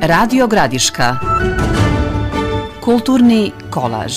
Radio Gradiška. Kulturni kolaž.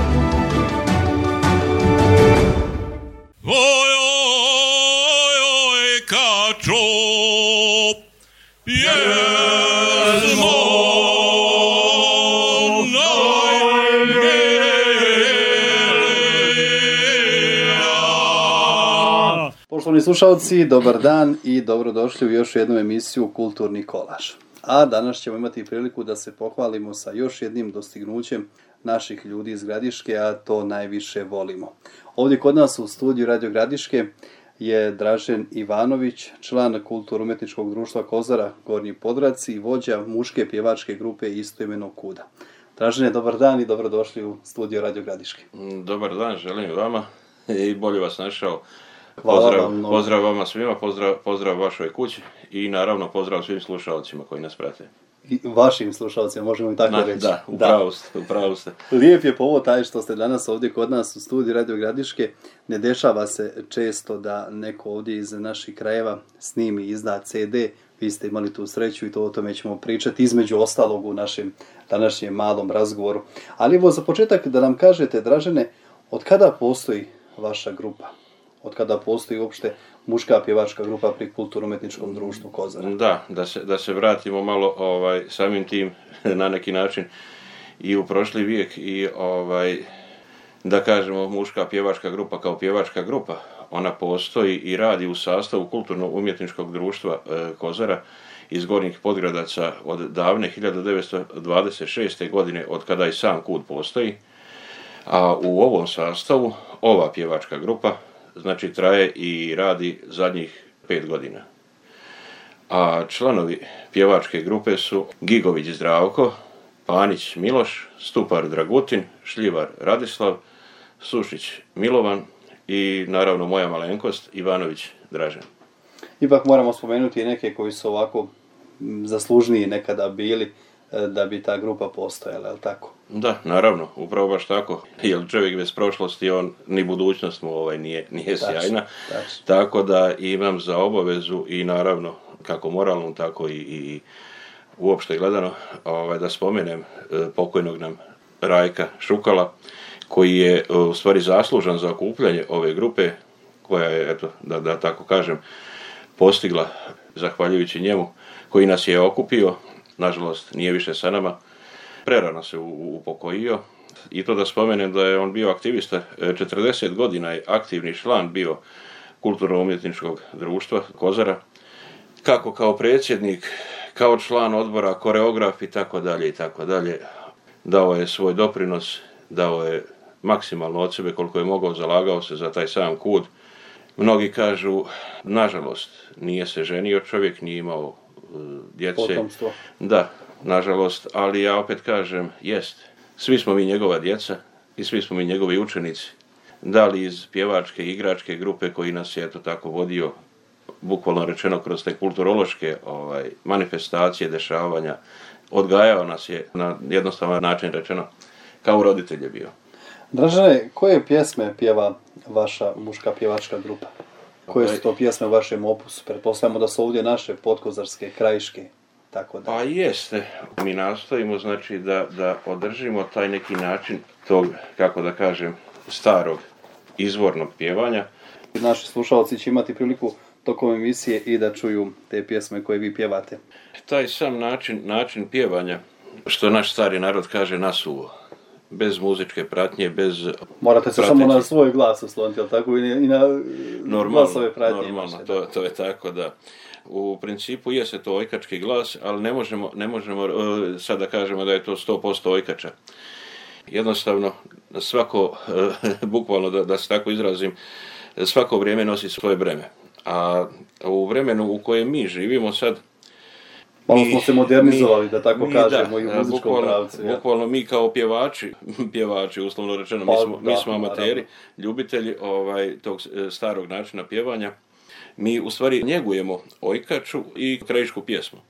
Poštovani slušalci, dobar dan i dobrodošli u još jednu emisiju Kulturni kolaž. A danas ćemo imati priliku da se pohvalimo sa još jednim dostignućem naših ljudi iz Gradiške, a to najviše volimo. Ovdje kod nas u studiju Radio Gradiške je Dražen Ivanović, član Kulturno-umjetničkog društva Kozara Gornji Podraci i vođa muške pjevačke grupe istoimenog KUD-a. Dražene, dobar dan i dobrodošli u studio Radio Gradiške. Dobar dan, želim vama i bolje vas našao. Pozdrav vama svima, pozdrav vašoj kući i naravno pozdrav svim slušalcima koji nas prate. I vašim slušalcima, možemo i tako reći. Da, upravo ste. Lijep je povod taj što ste danas ovdje kod nas u studiju Radio Gradiške. Ne dešava se često da neko ovdje iz naših krajeva snimi, izda CD. Vi ste imali tu sreću i to o tome ćemo pričati između ostalog u našem današnjem malom razgovoru. Ali evo za početak da nam kažete, Dražene, od kada postoji vaša grupa? Od kada postoji uopšte muška pjevačka grupa pri Kulturno-umjetničkom društvu Kozara? Da se vratimo malo samim tim na neki način i u prošli vijek i da kažemo muška pjevačka grupa kao pjevačka grupa. Ona postoji i radi u sastavu Kulturno-umjetničkog društva Kozara iz Gornjih Podgradaca od davne 1926. godine, od kada i sam KUD postoji. A u ovom sastavu ova pjevačka grupa znači traje i radi zadnjih 5 godina. A članovi pjevačke grupe su Gigović Zdravko, Panić Miloš, Stupar Dragutin, Šljivar Radislav, Sušić Milovan i naravno moja malenkost Ivanović Dražen. Ipak moramo spomenuti neke koji su ovako zaslužniji nekada bili da bi ta grupa postojala, je li tako? Da, naravno, upravo baš tako. Jer čovjek bez prošlosti, on ni budućnost mu nije sjajna. Tako da imam za obavezu i naravno kako moralno, tako i uopšte gledano da spomenem pokojnog nam Rajka Šukala, koji je u stvari zaslužan za okupljanje ove grupe, koja je, eto, da tako kažem, postigla zahvaljujući njemu, koji nas je okupio. Nažalost, nije više sa nama. Prerano se upokojio. I to da spomenem da je on bio aktivista. 40 godina je aktivni član bio Kulturno-umjetničkog društva Kozara. Kako kao predsjednik, kao član odbora, koreograf i tako dalje. Dao je svoj doprinos, dao je maksimalno od sebe koliko je mogao, zalagao se za taj sam KUD. Mnogi kažu, nažalost, nije se ženio čovjek, nije imao djece. Potomstvo. Da, nažalost, ali ja opet kažem, jest. Svi smo mi njegova djeca i svi smo mi njegovi učenici. Da li iz pjevačke i igračke grupe koji nas je eto tako vodio, bukvalno rečeno kroz te kulturološke manifestacije, dešavanja, odgajao nas je na jednostavan način rečeno, kao roditelj je bio. Dražene, koje pjesme pjeva vaša muška pjevačka grupa? Koje su to pjesme u vašem opusu? Pretpostavljamo da su ovdje naše podkozarske, krajiške, tako da. Pa jeste. Mi nastojimo znači da održimo taj neki način tog, kako da kažem, starog izvornog pjevanja. Naši slušalci će imati priliku tokom emisije i da čuju te pjesme koje vi pjevate. Taj sam način pjevanja, što naš stari narod kaže, nasuvo. Bez muzičke pratnje, bez morate se samo na svoj glas osloniti, ali tako i na glasove pratnje. Normalno, to je tako da. U principu je se to ojkački glas, ali ne možemo sad da kažemo da je to 100% ojkača. Jednostavno, svako, bukvalno da se tako izrazim, svako vrijeme nosi svoje breme. A u vremenu u kojem mi živimo sad, malo smo se modernizovali, da tako kažemo, i u muzičkom pravcu. Bukvalno mi kao pjevači, uslovno rečeno, mi smo amateri, ljubitelji tog starog načina pjevanja. Mi u stvari njegujemo ojkaču i krajišku pjesmu.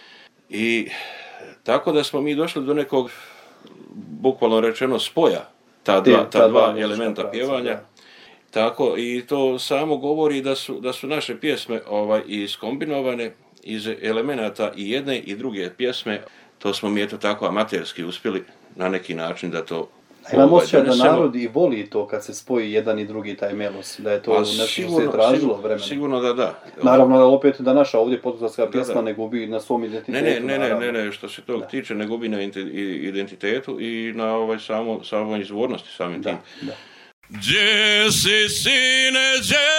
I tako da smo mi došli do nekog, bukvalno rečeno, spoja ta dva elementa pjevanja. Tako, i to samo govori da su naše pjesme iskombinovane iz elemenata i jedne i druge pjesme, to smo mi eto tako amaterski uspjeli na neki način da to imam osjećaj da narod i voli to kad se spoji jedan i drugi taj melos, da je to nešto što se tražilo vremena. Sigurno da. Naravno, opet da naša ovdje podstavska pjesma ne gubi na svom identitetu. Ne, što se tog tiče, ne gubi na identitetu i na samoj izvornosti samim tim. Da. Gdje si sine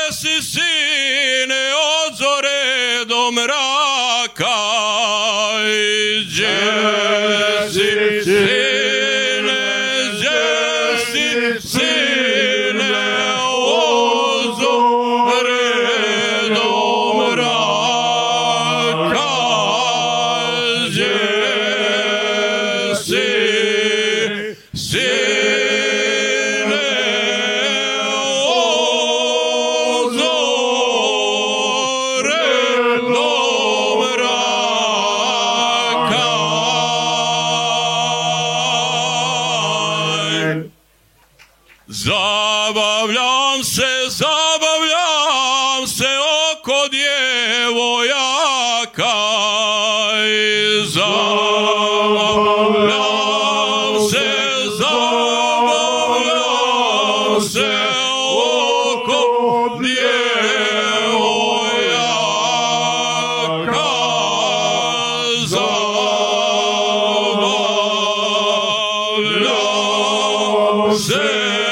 od zore do mraka, gdje si sine od zore do mraka, gdje si Zabavljam se oko djevojaka, zabavljam se oko djevojaka, zabavljam se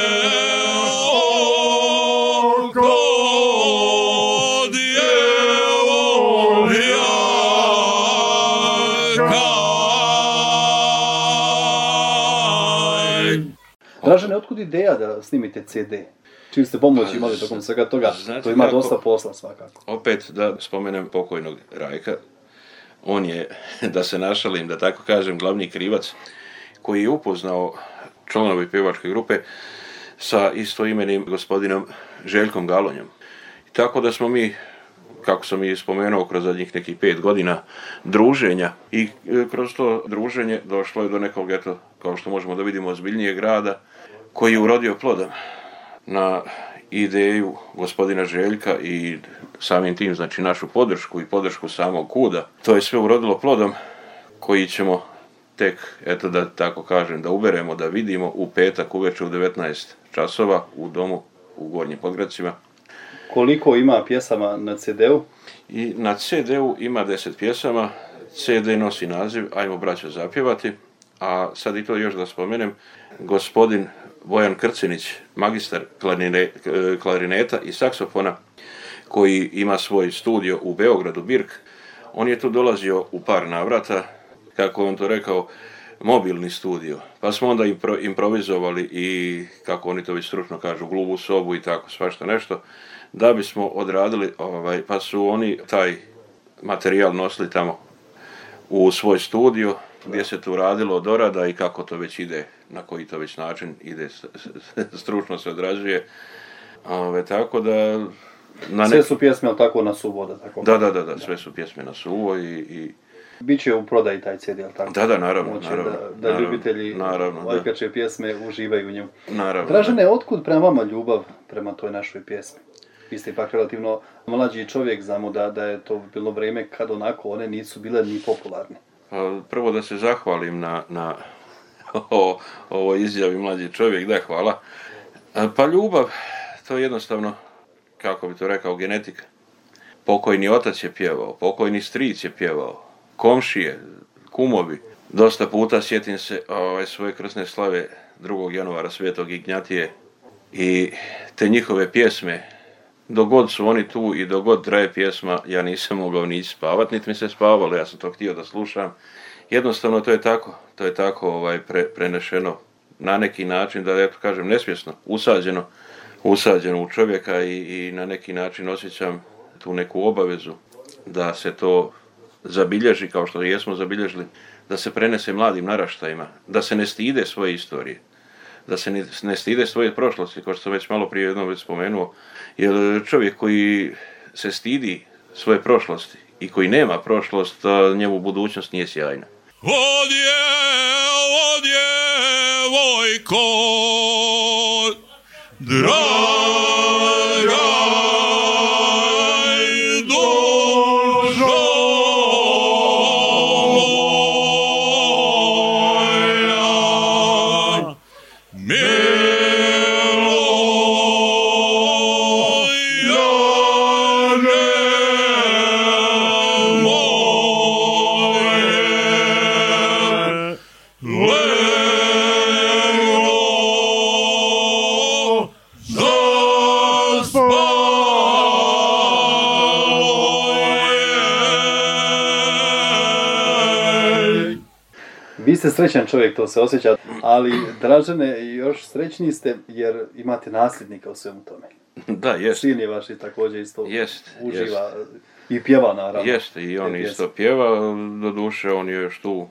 Dražene, otkud ideja da snimite CD? Čim ste pomoć imali tokom svega toga, to ima dosta posla svakako. Opet da spomenem pokojnog Rajka, on je, da se našalim, da tako kažem, glavni krivac koji je upoznao članovi pjevačke grupe sa istoimenim gospodinom Željkom Galonjom. Tako da smo mi, kako sam i spomenuo, kroz zadnjih nekih 5 godina druženja i kroz to druženje došlo je do nekog, eto, kao što možemo da vidimo, ozbiljnijeg rada koji je urodio plodom na ideju gospodina Željka i samim tim, znači, našu podršku i podršku samog KUD-a. To je sve urodilo plodom koji ćemo tek, eto da tako kažem, da uberemo, da vidimo u petak uveče u 19 časova u domu u Gornjim Podgradcima. Koliko ima pjesama na CD-u? I na CD-u ima 10 pjesama. CD nosi naziv Ajmo braćo zapjevati, a sad i to još da spomenem, gospodin Bojan Krcinić, magistar klarineta i saksofona, koji ima svoj studio u Beogradu, Birk, on je tu dolazio u par navrata, kako on to rekao, mobilni studio. Pa smo onda improvizovali i, kako oni to već stručno kažu, gluvu sobu i tako, svašta nešto, da bismo odradili, pa su oni taj materijal nosili tamo u svoj studio, gdje se tu radilo od dorada i kako to već ide, na koji to već način ide, stručno se odrađuje. Tako da... Sve su pjesme, ali tako, na suvo? Da, sve su pjesme na suvo i... Biće u prodaji taj CD, ali tako? Da, naravno. Da ljubitelji Lajkačeve pjesme uživaju u njemu. Naravno. Dražene, otkud prema vama ljubav prema toj našoj pjesmi? Vi ste ipak relativno mlađi čovjek, znamo da je to bilo vrijeme kad onako one nisu bile ni popularne. Prvo da se zahvalim na ovo izjavi mlađi čovjek, da, hvala. Pa ljubav, to je jednostavno, kako bi to rekao, genetika. Pokojni otac je pjevao, pokojni stric je pjevao, komšije, kumovi. Dosta puta sjetim se svoje krsne slave 2. januara Svetog Ignjatije i te njihove pjesme. Dok god su oni tu i dok god traje pjesma, ja nisam mogao ni spavati, niti mi se spavalo, ja sam to htio da slušam. Jednostavno to je tako prenešeno na neki način, da eto kažem nesvjesno, usađeno u čovjeka i na neki način osjećam tu neku obavezu da se to zabilježi, kao što jesmo zabilježili, da se prenese mladim naraštajima, da se ne stide svoje istorije, da se ne stide svoje prošlosti, kao što sam već malo prije jednom već spomenuo, jer čovjek koji se stidi svoje prošlosti i koji nema prošlost, njemu budućnost nije sjajna. Odjevojko, draga i dušo Vi ste srećan čovjek, to se osjeća, ali Dražene, još srećniji ste jer imate nasljednika u svemu tome. Da, jest. Sin je vaš i također isto uživa jest. I pjeva naravno. Jeste, i on isto pjeva, doduše on je još tu,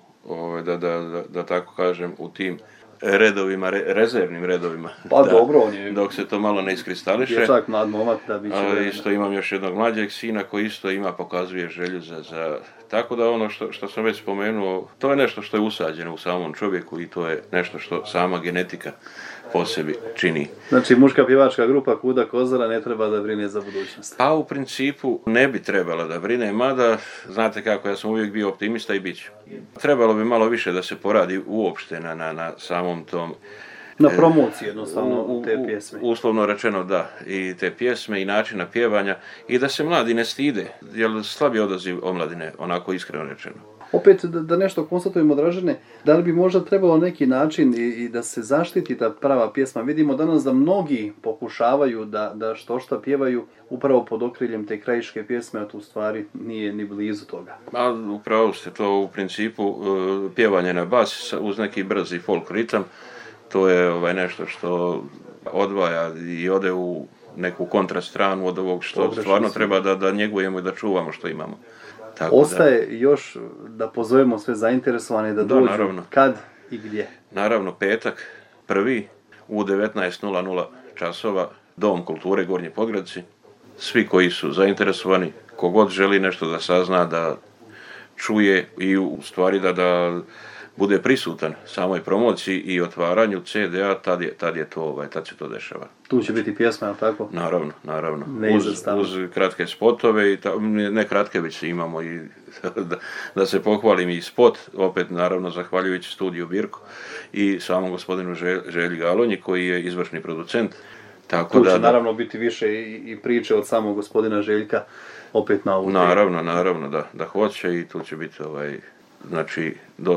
da tako kažem, u tim redovima, rezervnim redovima. Pa dobro, on je... Dok se to malo ne iskristališe. Dječak, mlad momak, da bi će... Ali isto imam još jednog mlađeg sina koji isto ima, pokazuje želju za... Tako da ono što sam već spomenuo, to je nešto što je usađeno u samom čovjeku i to je nešto što sama genetika po sebi čini. Znači, muška pjevačka grupa Kuda Kozara ne treba da brine za budućnost? Pa u principu ne bi trebala da brine, mada, znate kako, ja sam uvijek bio optimista i bit ću. Trebalo bi malo više da se poradi uopšte na samom tom... Na promociji jednostavno te pjesme. Uslovno rečeno da, i te pjesme i načina pjevanja i da se mladi ne stide, jer slab je odaziv omladine, onako iskreno rečeno. Opet da nešto konstatujemo, Dražene, da li bi možda trebalo neki način i da se zaštiti ta prava pjesma? Vidimo danas da mnogi pokušavaju da što pjevaju upravo pod okriljem te krajiške pjesme, a tu u stvari nije ni blizu toga. A upravo ste to u principu pjevanje na bas uz neki brzi folk ritam. To je nešto što odvaja i ode u neku kontrastranu od ovog što stvarno treba da njegujemo i da čuvamo što imamo. Tako ostaje još da pozovemo sve zainteresovane da dođu naravno. Kad i gdje. Naravno, petak, 1. u 19:00 časova, Dom kulture Gornji Podgradci. Svi koji su zainteresovani, kogod želi nešto da sazna, da čuje i u stvari da bude prisutan samoj promociji i otvaranju CDA, tad se to dešava. Tu će biti pjesma, je li tako? Naravno. Uz kratke spotove, ne kratke, već imamo i da se pohvalim i spot, opet naravno zahvaljujući studiju Birko i samom gospodinu Želji Galonji koji je izvršni producent. Tako tu će naravno biti više i priče od samog gospodina Željka opet na ovu. Naravno da hoće i tu će biti znači,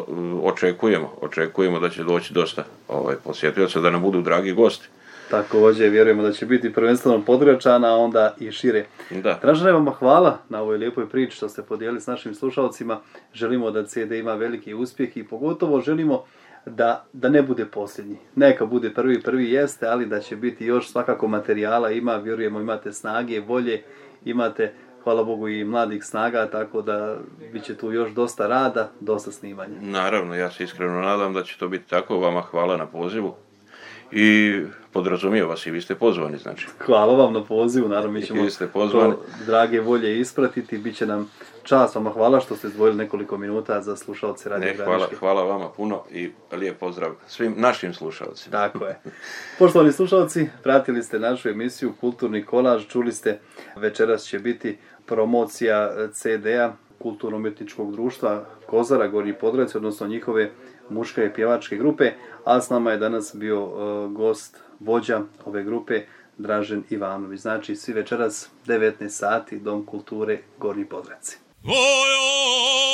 očekujemo da će doći dosta posjetioca, da nam budu dragi gosti. Također vjerujemo da će biti prvenstveno Podgračana, a onda i šire. Da. Dražene, vam hvala na ovoj lijepoj priči što ste podijelili s našim slušalcima. Želimo da CD ima veliki uspjeh i pogotovo želimo da ne bude posljednji. Neka bude prvi jeste, ali da će biti još svakako materijala ima, vjerujemo imate snage, volje, imate, hvala Bogu, i mladih snaga, tako da bit će tu još dosta rada, dosta snimanja. Naravno, ja se iskreno nadam da će to biti tako. Vama hvala na pozivu i podrazumio vas i vi ste pozvani, znači. Hvala vam na pozivu, naravno mi ćemo to drage volje ispratiti, bit će nam čast. Vama hvala što ste izdvojili nekoliko minuta za slušalce Radio Gradiške. Hvala vama puno i lijep pozdrav svim našim slušalcima. Tako je. Poštovani slušalci, pratili ste našu emisiju Kulturni kolaž, čuli ste, večeras će biti promocija CD-a Kulturno-umjetničkog društva Kozara Gornji Podgradci, odnosno njihove muške pjevačke grupe, a s nama je danas bio gost, vođa ove grupe Dražen Ivanović. Znači, svi večeras 19 sati, Dom kulture Gornji Podgradci.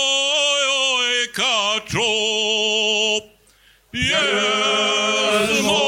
Kačo, jesmo